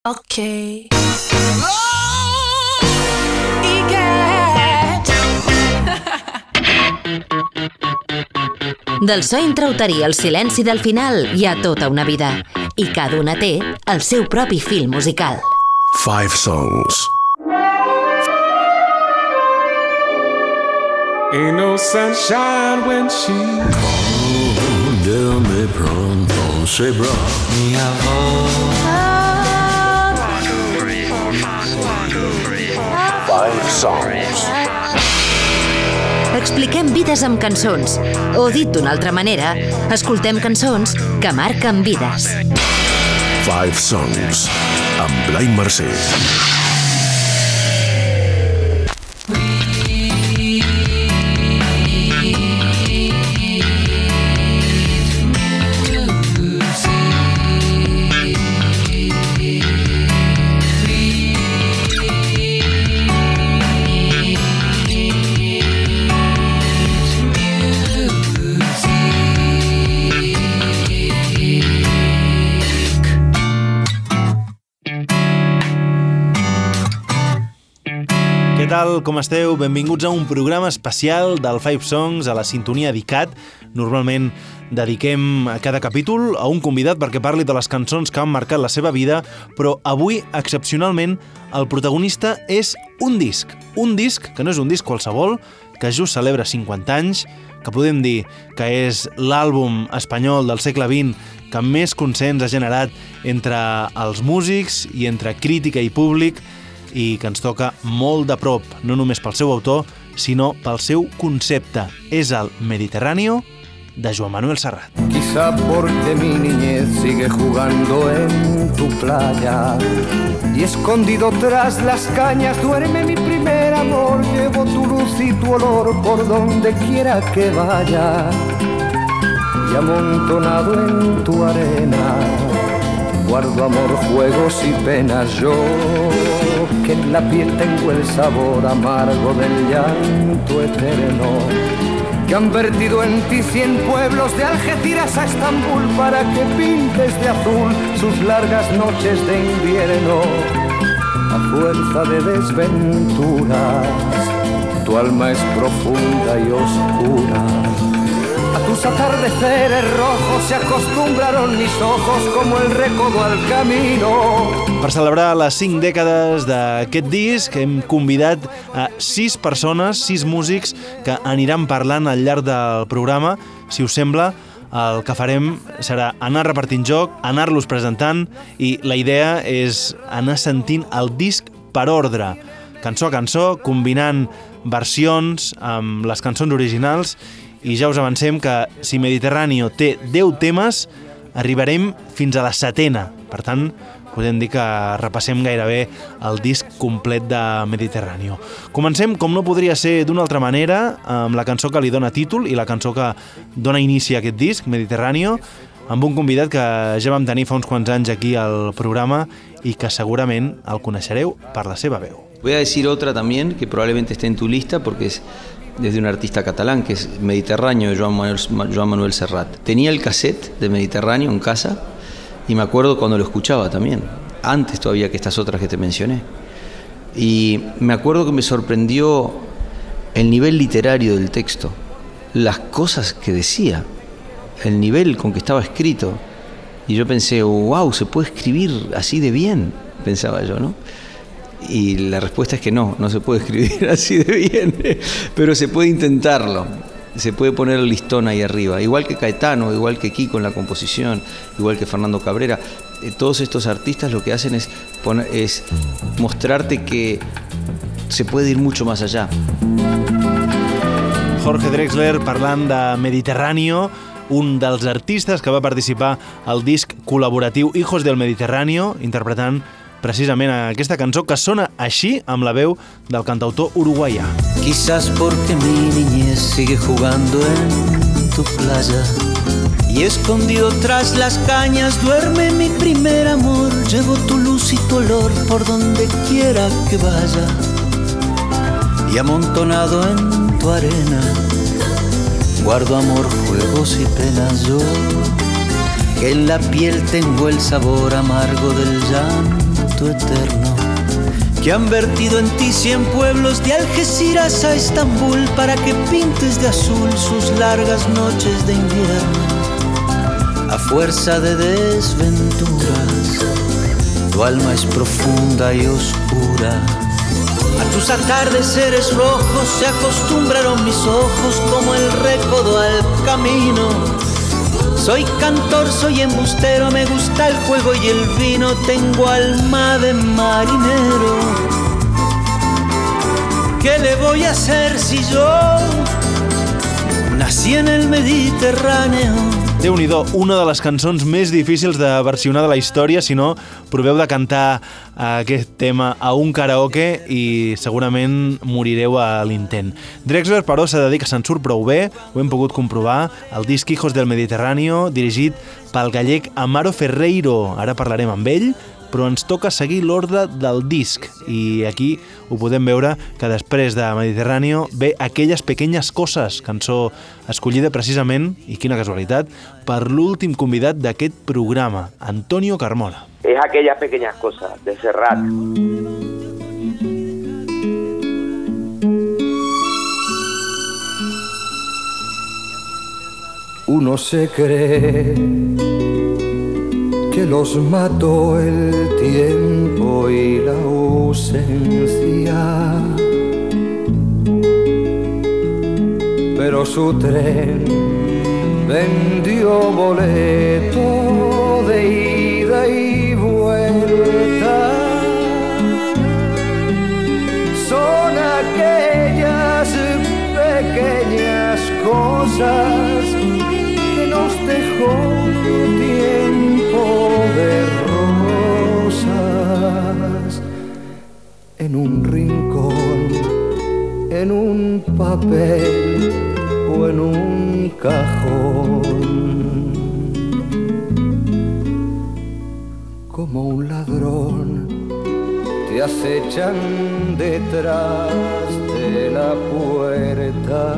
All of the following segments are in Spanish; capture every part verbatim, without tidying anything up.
Okay. Del so intrauterí al silenci del final hi ha tota una vida i cada una té el seu propi fil musical. Five Songs. Ain't no sunshine when she Condame pronto, sebra. mi amor. Five Songs. Expliquem vides amb cançons, o dit d'una altra manera, escoltem cançons que marquen vides. Five Songs, amb Blai Mercè. Què tal? Com esteu? Benvinguts a un programa especial del Five Songs a la sintonia d'ICAT. Normalment dediquem a cada capítol a un convidat perquè parli de les cançons que han marcat la seva vida, però avui, excepcionalment, el protagonista és un disc. Un disc que no és un disc qualsevol, que just celebra cinquanta anys, que podem dir que és l'àlbum espanyol del segle vint que més consens ha generat entre els músics i entre crítica i públic, i que ens toca molt de prop, no només pel seu autor, sinó pel seu concepte. És el Mediterráneo, de Joan Manuel Serrat. Quizá porque mi niñez sigue jugando en tu playa y escondido tras las cañas duerme mi primer amor. Llevo tu luz y tu olor por donde quiera que vaya y amontonado en tu arena guardo amor, juegos y penas. Yo que en la piel tengo el sabor amargo del llanto eterno, que han vertido en ti cien pueblos de Algeciras a Estambul para que pintes de azul sus largas noches de invierno. A fuerza de desventuras, tu alma es profunda y oscura. A tus atardeceres rojos se acostumbraron mis ojos como el recodo al camino. Per celebrar les cinc dècades d'aquest disc hem convidat a sis persones, sis músics que aniran parlant al llarg del programa. Si us sembla, el que farem serà anar repartint joc, anar-los presentant, i la idea és anar sentint el disc per ordre, cançó a cançó, combinant versions amb les cançons originals. I ja us avancem que si Mediterráneo té deu temes, arribarem fins a la setena. Per tant, podem dir que repassem gairebé el disc complet de Mediterráneo. Comencem, com no podria ser d'una altra manera, amb la cançó que li dona títol i la cançó que dona inici a aquest disc, Mediterráneo, amb un convidat que ja vam tenir fa uns quants anys aquí al programa i que segurament el coneixereu per la seva veu. Voy a decir otra también que probablemente esté en tu lista porque es desde un artista catalán que es Mediterráneo de Joan Manuel, Joan Manuel Serrat. Tenía el cassette de Mediterráneo en casa y me acuerdo cuando lo escuchaba también, antes todavía que estas otras que te mencioné. Y me acuerdo que me sorprendió el nivel literario del texto, las cosas que decía, el nivel con que estaba escrito. Y yo pensé, wow, se puede escribir así de bien, pensaba yo, ¿no? Y la respuesta es que no, no se puede escribir así de bien, pero se puede intentarlo, se puede poner el listón ahí arriba, igual que Caetano, igual que Kiko en la composición, igual que Fernando Cabrera. Eh, todos estos artistas lo que hacen es, poner, es mostrarte que se puede ir mucho más allá. Jorge Drexler parlant de Mediterráneo, un dels artistes que va participar al disc col·laboratiu Hijos del Mediterráneo, interpretant precisament aquesta cançó que sona així amb la veu del cantautor uruguaià. Quizás porque mi niñez sigue jugando en tu playa y escondido tras las cañas duerme mi primer amor. Llevo tu luz y tu olor por donde quiera que vaya y amontonado en tu arena guardo amor, juegos y penas. Yo que en la piel tengo el sabor amargo del llanto llanto eterno que han vertido en ti cien pueblos de Algeciras a Estambul para que pintes de azul sus largas noches de invierno. A fuerza de desventuras, tu alma es profunda y oscura. A tus atardeceres rojos se acostumbraron mis ojos como el recodo al camino. Soy cantor, soy embustero, me gusta el juego y el vino, tengo alma de marinero. ¿Qué le voy a hacer si yo nací en el Mediterráneo? Déu-n'hi-do, una de les cançons més difícils de versionar de la història, si no, proveu de cantar aquest tema a un karaoke i segurament morireu a l'intent. Drexler, però, s'ha de dir que se'n surt prou bé, ho hem pogut comprovar, el disc Hijos del Mediterráneo, dirigit pel gallec Amaro Ferreiro. Ara parlarem amb ell, però ens toca seguir l'ordre del disc i aquí ho podem veure que després de Mediterráneo ve Aquelles pequeñas cosas, cançó escollida precisament, i quina casualitat, per l'últim convidat d'aquest programa, Antonio Carmona. Es Aquellas pequeñas cosas, de Serrat. Uno se cree que los mató el tiempo y la ausencia, pero su tren vendió boleto de ida y vuelta. Son aquellas pequeñas cosas que nos dejó tiempo de rosas en un rincón, en un papel o en un cajón. Como un ladrón te acechan detrás de la puerta,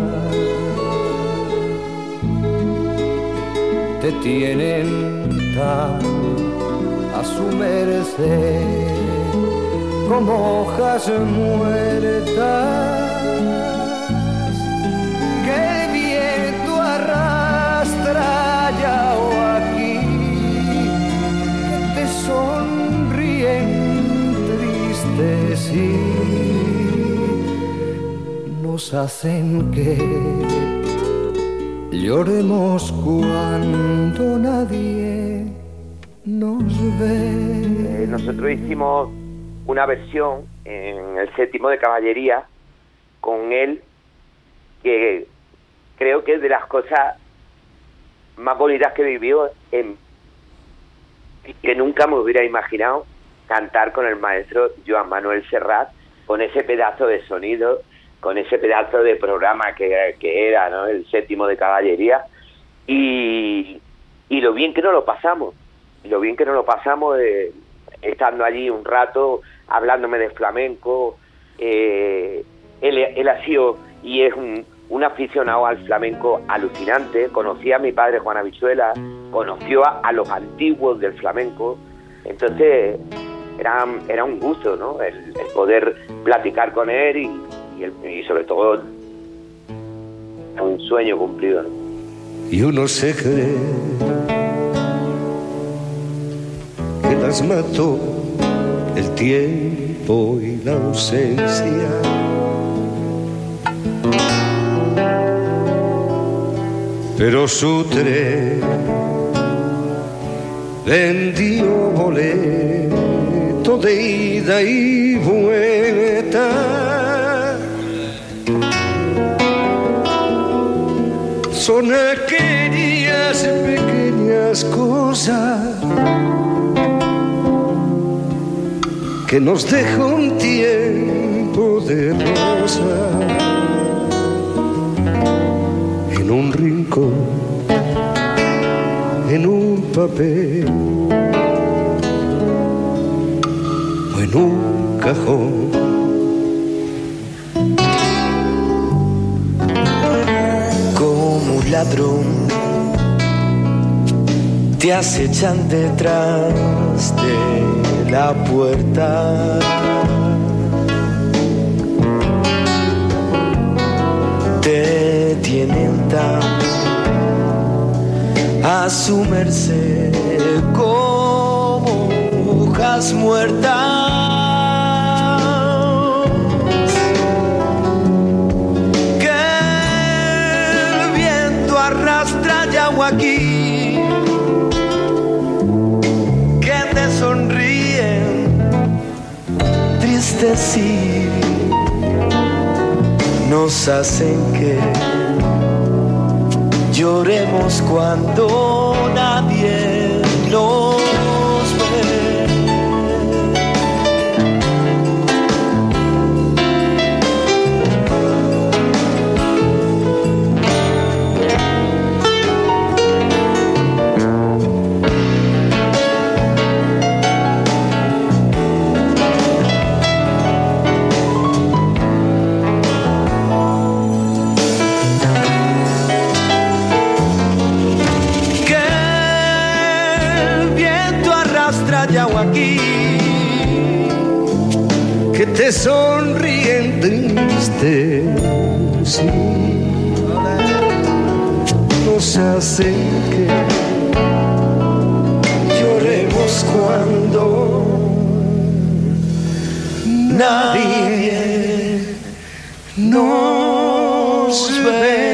te tienen tan a su merced como hojas muertas que el viento arrastra allá o aquí, que te sonríen tristes y nos hacen que lloremos cuando nadie nos ve. Eh, nosotros hicimos una versión en el séptimo de caballería con él, que creo que es de las cosas más bonitas que vivió, en, que nunca me hubiera imaginado cantar con el maestro Joan Manuel Serrat, con ese pedazo de sonido, con ese pedazo de programa que, que era, ¿no?, el séptimo de caballería, y, y lo bien que nos lo pasamos, y lo bien que nos lo pasamos eh, estando allí un rato, hablándome de flamenco. eh, él, él ha sido y es un, un aficionado al flamenco alucinante. Conocía a mi padre Juan Habichuela, conoció a, a los antiguos del flamenco, entonces era, era un gusto, ¿no?, el, el poder platicar con él y Y, el, y sobre todo un sueño cumplido, ¿no? Y uno se cree que las mató el tiempo y la ausencia, pero su tren vendió boleto de ida y vuelta. Son aquellas pequeñas cosas que nos deja un tiempo de rosa en un rincón, en un papel o en un cajón. Ladrón, te acechan detrás de la puerta. Te tienen tan a su merced como hojas muertas. Aquí que te sonríen tristes y nos hacen que lloremos cuando nadie nos ve. Aquí que te sonríen triste, sí, nos hacen que lloremos cuando nadie nos ve.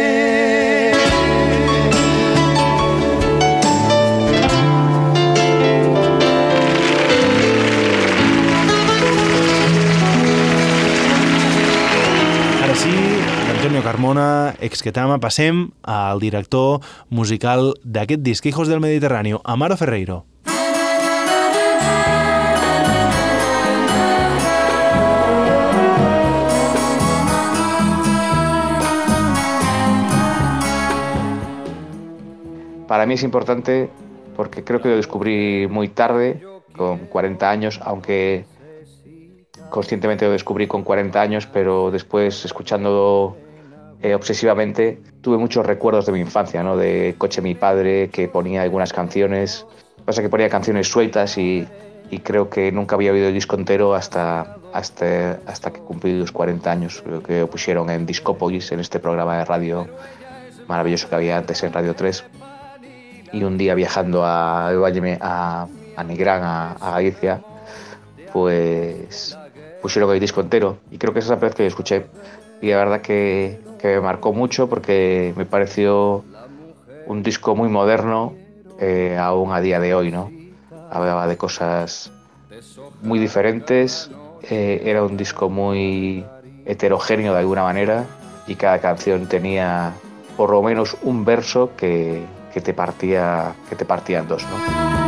Antonio Carmona, Exquetama. Passem al director musical d'aquest disc, Hijos del Mediterráneo, Amaro Ferreiro. Para mí es importante porque creo que lo descubrí muy tarde, con cuarenta años, aunque conscientemente lo descubrí con cuarenta años, pero después, escuchándolo eh, obsesivamente, tuve muchos recuerdos de mi infancia, ¿no? De coche mi padre, que ponía algunas canciones. Lo que pasa es que ponía canciones sueltas y, y creo que nunca había oído el disco entero hasta, hasta, hasta que cumplí los cuarenta años. Creo que lo pusieron en Discópolis, en este programa de radio maravilloso que había antes en Radio tres. Y un día viajando a, a, a Nigrán, a, a Galicia, pues pusieron el disco entero y creo que esa es la primera vez que lo escuché y la verdad que, que me marcó mucho porque me pareció un disco muy moderno eh, aún a día de hoy, ¿no? Hablaba de cosas muy diferentes, eh, era un disco muy heterogéneo de alguna manera y cada canción tenía por lo menos un verso que, que, te, partía, que te partía en dos, ¿no?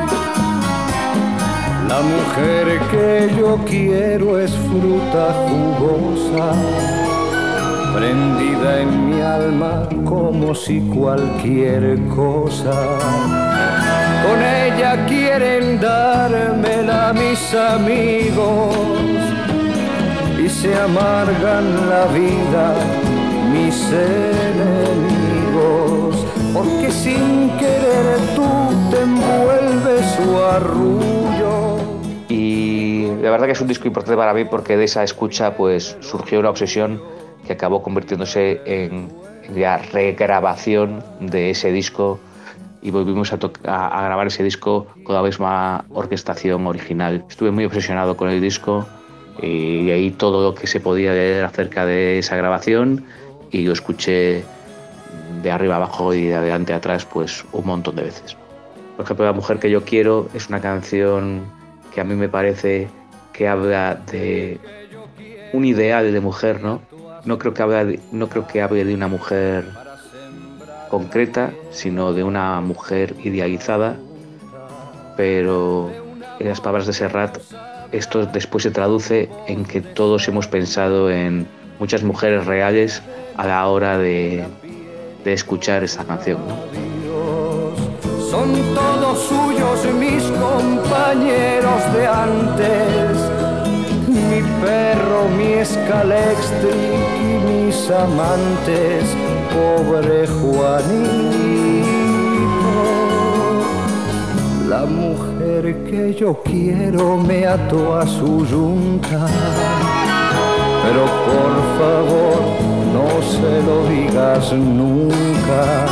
La mujer que yo quiero es fruta jugosa, prendida en mi alma como si cualquier cosa. Con ella quieren dármela mis amigos y se amargan la vida mis enemigos, porque sin querer tú te envuelves su arrullo. Y la verdad que es un disco importante para mí porque de esa escucha pues surgió una obsesión que acabó convirtiéndose en, en la regrabación de ese disco y volvimos a, a, a grabar ese disco con la misma orquestación original. Estuve muy obsesionado con el disco y ahí todo lo que se podía leer acerca de esa grabación y lo escuché de arriba abajo y de adelante a atrás pues un montón de veces. Por ejemplo, La mujer que yo quiero es una canción que a mí me parece que habla de un ideal de mujer, ¿no? No creo que hable de, no creo que hable de una mujer concreta, sino de una mujer idealizada, pero en las palabras de Serrat esto después se traduce en que todos hemos pensado en muchas mujeres reales a la hora de, de escuchar esta canción, ¿no? Son todos suyos mis compañeros de antes, mi perro, mi escalextric y mis amantes, pobre Juanito. La mujer mujer que yo quiero me ató a su yunta. Pero por favor, no se lo digas nunca.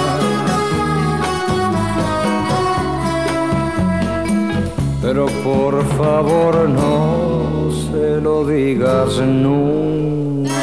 Pero por favor, no se lo digas nunca.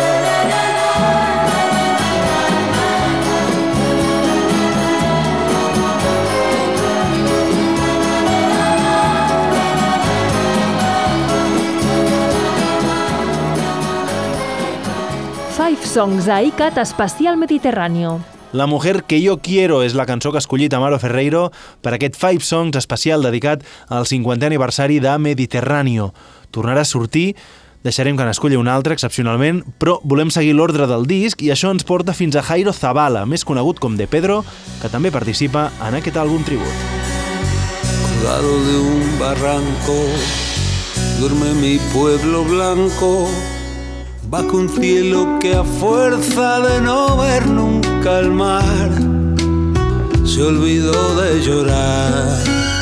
Five Songs a ICAT especial Mediterráneo. La mujer que jo quiero és la cançó que ha escollit Amaro Ferreiro per aquest Five Songs especial dedicat al cinquantè aniversari de Mediterráneo. Tornarà a sortir, deixarem que n'escolli un altre excepcionalment, però volem seguir l'ordre del disc i això ens porta fins a Jairo Zavala, més conegut com De Pedro, que també participa en aquest àlbum tribut. Colgado de un barranco duerme mi pueblo blanco, bajo un cielo que a fuerza de no ver nunca el mar se olvidó de llorar.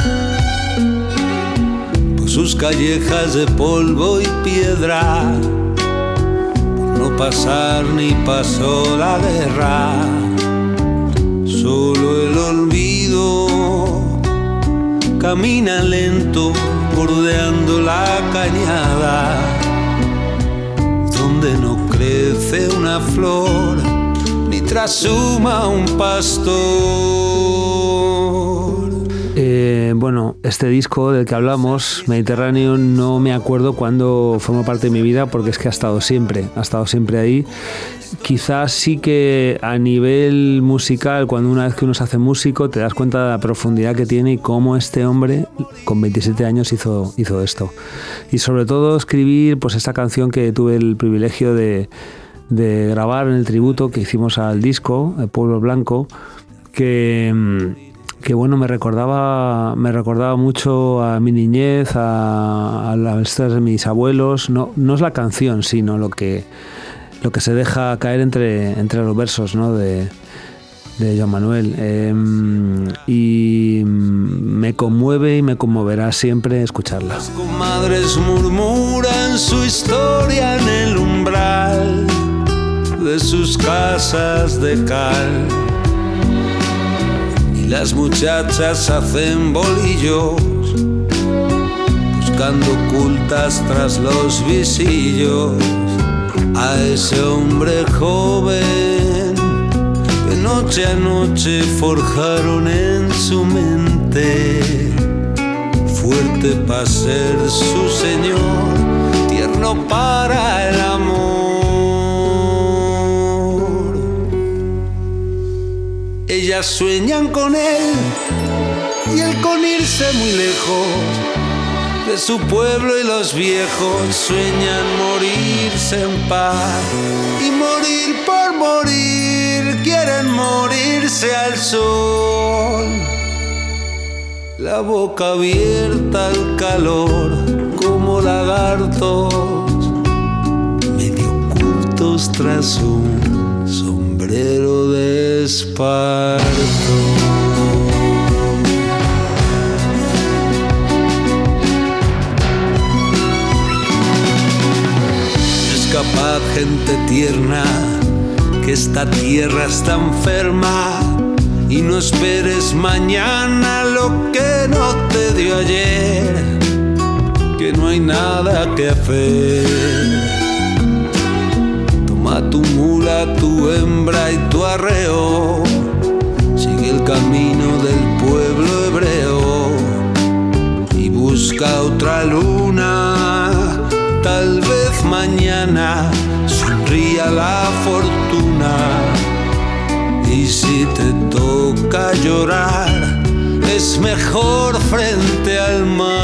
Por sus callejas de polvo y piedra, por no pasar ni pasó la guerra, solo el olvido camina lento bordeando la cañada, donde no crece una flor, ni trashuma un pastor. Eh, bueno, este disco del que hablamos, Mediterráneo, no me acuerdo cuándo formó parte de mi vida, porque es que ha estado siempre, ha estado siempre ahí. Quizás sí que a nivel musical, cuando una vez que uno se hace músico, te das cuenta de la profundidad que tiene y cómo este hombre con veintisiete años hizo, hizo esto. Y sobre todo escribir pues esta canción que tuve el privilegio de, de grabar en el tributo que hicimos al disco, El Pueblo Blanco, que, que bueno, me recordaba, me recordaba mucho a mi niñez, a, a las de mis abuelos. No, no es la canción, sino lo que... lo que se deja caer entre, entre los versos, ¿no? de, de Joan Manuel. Eh, y me conmueve y me conmoverá siempre escucharla. Las comadres murmuran su historia en el umbral de sus casas de cal, y las muchachas hacen bolillos buscando ocultas tras los visillos a ese hombre joven que noche a noche forjaron en su mente, fuerte para ser su señor, tierno para el amor. Ellas sueñan con él y él con irse muy lejos de su pueblo, y los viejos sueñan morirse en paz y morir por morir, quieren morirse al sol, la boca abierta al calor como lagartos medio ocultos tras un sombrero de esparto. Capaz, gente tierna, que esta tierra está enferma, y no esperes mañana lo que no te dio ayer, que no hay nada que hacer. Toma tu mula, tu hembra y tu arreo, sigue el camino del pueblo hebreo y busca otra luna. Tal vez mañana sonría la fortuna, y si te toca llorar, es mejor frente al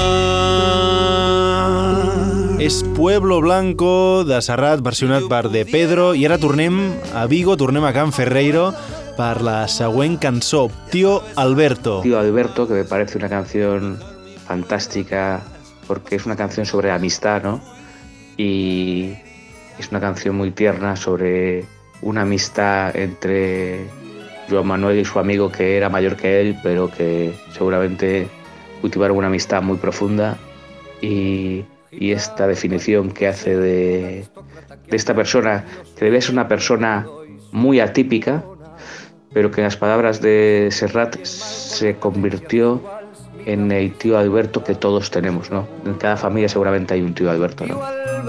mar. És Pueblo Blanco, de Serrat, versionat per De Pedro, i ara tornem a Vigo, tornem a Can Ferreiro per la següent cançó, Tío Alberto. Tío Alberto, que me parece una canción fantástica, porque es una canción sobre amistad, ¿no? Y es una canción muy tierna sobre una amistad entre Joan Manuel y su amigo, que era mayor que él, pero que seguramente cultivaron una amistad muy profunda y, y esta definición que hace de, de esta persona, que debe ser una persona muy atípica, pero que en las palabras de Serrat se convirtió en el tío Alberto que todos tenemos, ¿no? En cada familia seguramente hay un tío Alberto, ¿no?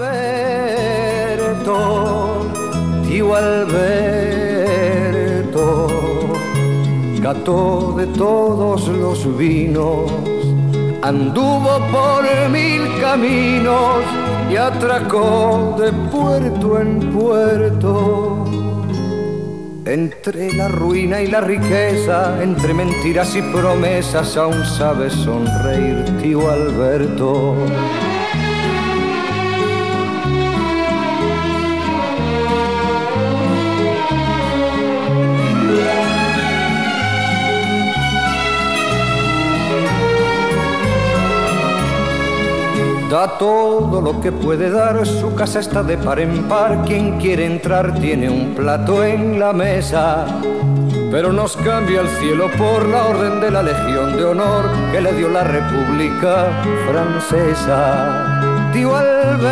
Alberto, tío Alberto, cató de todos los vinos, anduvo por mil caminos y atracó de puerto en puerto. Entre la ruina y la riqueza, entre mentiras y promesas, aún sabe sonreír, tío Alberto. Da todo lo que puede dar, su casa está de par en par, quien quiere entrar tiene un plato en la mesa. Pero nos cambia el cielo por la orden de la Legión de Honor que le dio la República Francesa. Tío Alberto,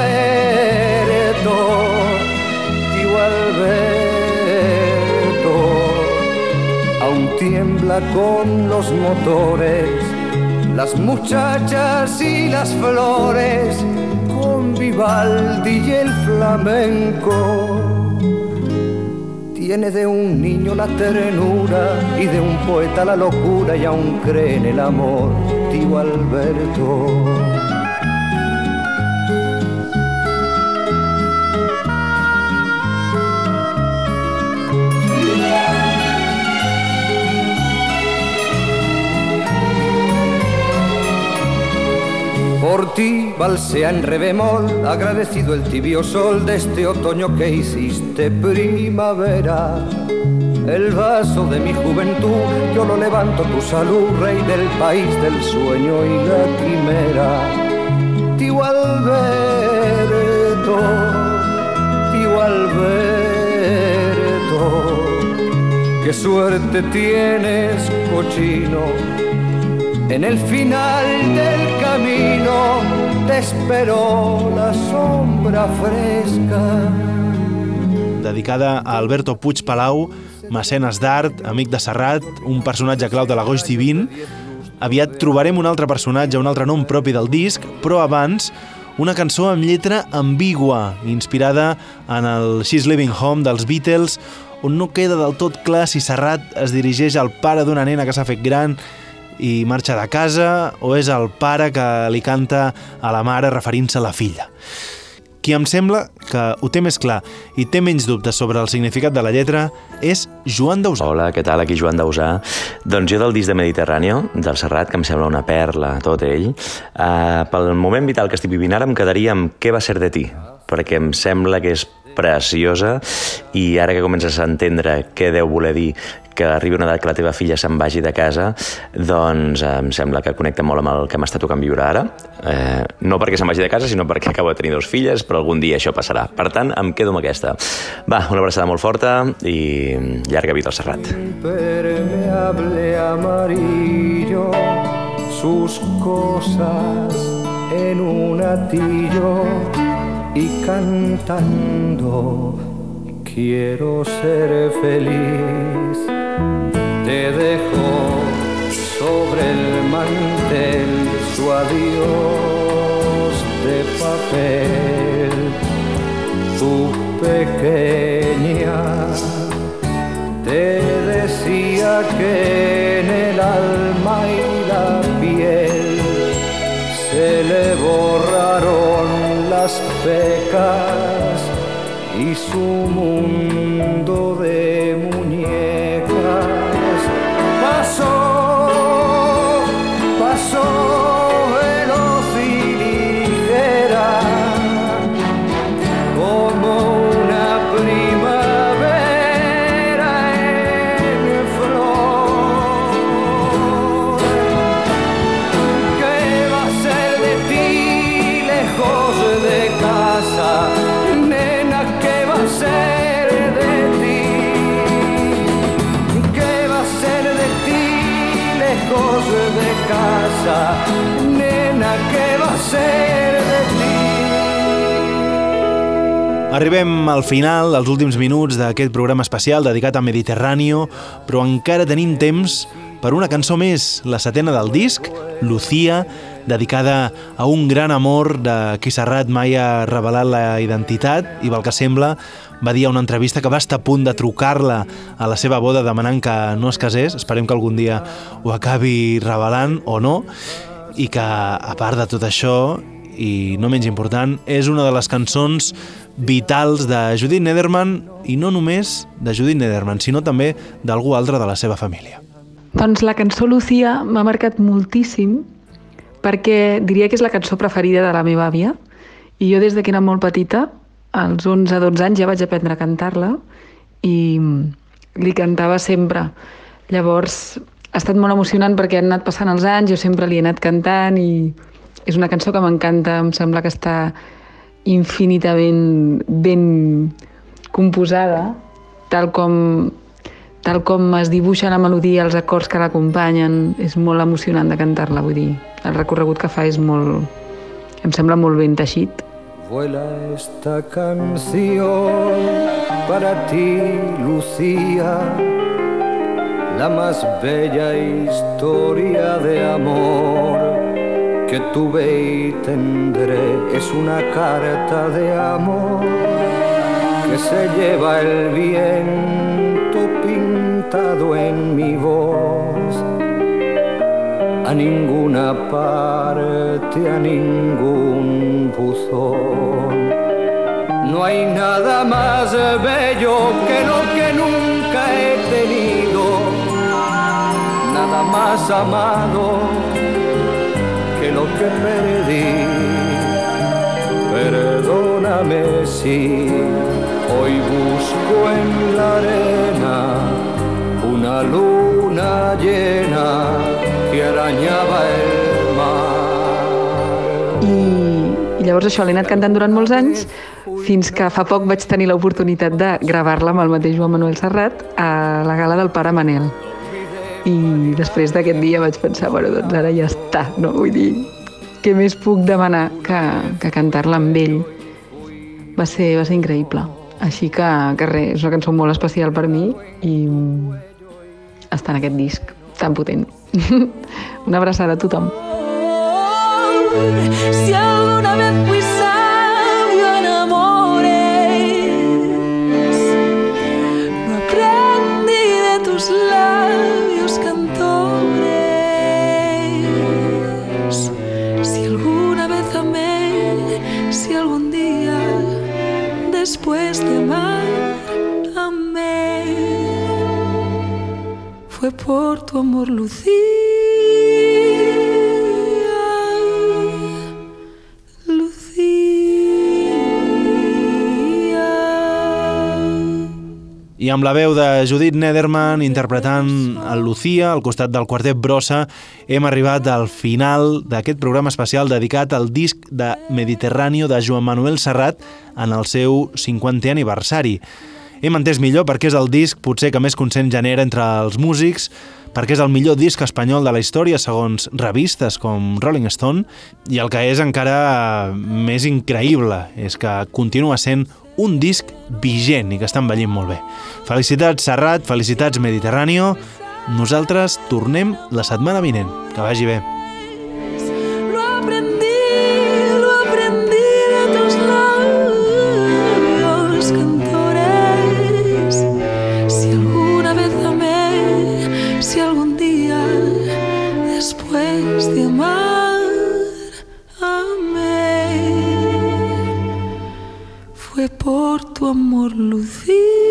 tío Alberto, aún tiembla con los motores, las muchachas y las flores, con Vivaldi y el flamenco. Tiene de un niño la ternura y de un poeta la locura, y aún cree en el amor, tío Alberto. Por ti balsea en re bemol, agradecido el tibio sol de este otoño que hiciste primavera. El vaso de mi juventud, yo lo levanto tu salud, rey del país del sueño y la quimera. Tío Alberto, tío Alberto, qué suerte tienes, cochino. En el final del camino te esperó la sombra fresca. Dedicada a Alberto Puig Palau, mecenes d'art, amic de Serrat, un personatge clau de la Goix Divin. Aviat trobarem un altre personatge, un altre nom propi del disc, però abans una cançó amb lletra ambigua, inspirada en el She's Living Home dels Beatles, on no queda del tot clar si Serrat es dirigeix al pare d'una nena que s'ha fet gran i marxa de casa, o és el pare que li canta a la mare referint-se a la filla. Qui em sembla que ho té més clar i té menys dubtes sobre el significat de la lletra és Joan Dausà. Hola, què tal? Aquí Joan Dausà. Doncs jo del disc de Mediterráneo, del Serrat, que em sembla una perla, tot ell, eh, pel moment vital que estic vivint ara em quedaria amb Què va ser de ti, perquè em sembla que és preciosa i ara que comences a entendre què deu voler dir que arribi una edat que la teva filla se'n vagi de casa, doncs eh, em sembla que connecta molt amb el que m'està tocant viure ara. Eh, no perquè se'n vagi de casa, sinó perquè acabo de tenir dos filles, però algun dia això passarà. Per tant, em quedo amb aquesta. Va, una abraçada molt forta i llarga vida al Serrat. Impermeable amarillo, sus cosas en un atillo y cantando quiero ser feliz. Te dejo sobre el mantel su adiós de papel. Tu pequeña te decía que en el alma y la piel se le borraron las pecas y su mundo de muñecas pasó, pasó veloz y ligera como una primavera en flor. ¿Qué va a ser de ti lejos de casa? ¿Qué va a ser de ti? ¿Qué va casa, nena, ¿qué va a ser de ti? Arribem al final, als últims minuts d'aquest programa especial dedicat a Mediterráneo, però encara tenim temps per una cançó més, la setena del disc, Lucía, dedicada a un gran amor de qui Serrat mai ha revelat la identitat i, pel que sembla, va dir a una entrevista que va estar a punt de trucar-la a la seva boda demanant que no es casés. Esperem que algun dia ho acabi revelant o no, i que, a part de tot això, i no menys important, és una de les cançons vitals de Judith Neddermann, i no només de Judith Neddermann, sinó també d'algú altre de la seva família. Doncs la cançó Lucía m'ha marcat moltíssim perquè diria que és la cançó preferida de la meva àvia, i jo des que era molt petita, als onze dotze anys, ja vaig aprendre a cantar-la i li cantava sempre. Llavors ha estat molt emocionant perquè han anat passant els anys, jo sempre li he anat cantant i és una cançó que m'encanta, em sembla que està infinitament ben composada, tal com, tal com es dibuixa la melodia, els acords que l'acompanyen, és molt emocionant de cantar-la, vull dir, el recorregut que fa és molt, em sembla molt ben teixit. Vuela esta canción para ti, Lucía, la más bella historia de amor que tuve y tendré. Es una carta de amor que se lleva el viento pintado en mi voz. A ninguna parte, a ningún buzón. No hay nada más bello que lo que nunca he tenido, nada más amado que lo que perdí. Perdóname si hoy busco en la arena una luna llena que arañava el mar. I, i llavors això l'he anat cantant durant molts anys, fins que fa poc vaig tenir l'oportunitat de gravar-la amb el mateix Joan Manuel Serrat a la gala del Pare Manel. I després d'aquest dia vaig pensar, bueno, doncs ara ja està, no? Vull dir, què més puc demanar que, que cantar-la amb ell? Va ser, va ser increïble. Així que, que res, és una cançó molt especial per mi i està en aquest disc tan potent. Una abraçada a tothom. Si alguna vez fui sabio en amores, no aprendí de tus labios cantores. Si alguna vez amé, si algún día después de amar amé, fue por tu amor, Lucía. I amb la veu de Judith Neddermann interpretant el Lucía al costat del quartet Brossa, hem arribat al final d'aquest programa especial dedicat al disc de Mediterráneo de Joan Manuel Serrat en el seu cinquantè aniversari. Hem entès millor perquè és el disc potser que més consens genera entre els músics, perquè és el millor disc espanyol de la història segons revistes com Rolling Stone, i el que és encara més increïble és que continua sent un disc vigent i que està envellint molt bé. Felicitats Serrat, felicitats Mediterráneo. Nosaltres tornem la setmana vinent. Que vagi bé. Lo aprendí, lo aprendí de tus labios cantores. Si alguna vez amé, si algún día después de amar amé, fue por tu amor, Lucía.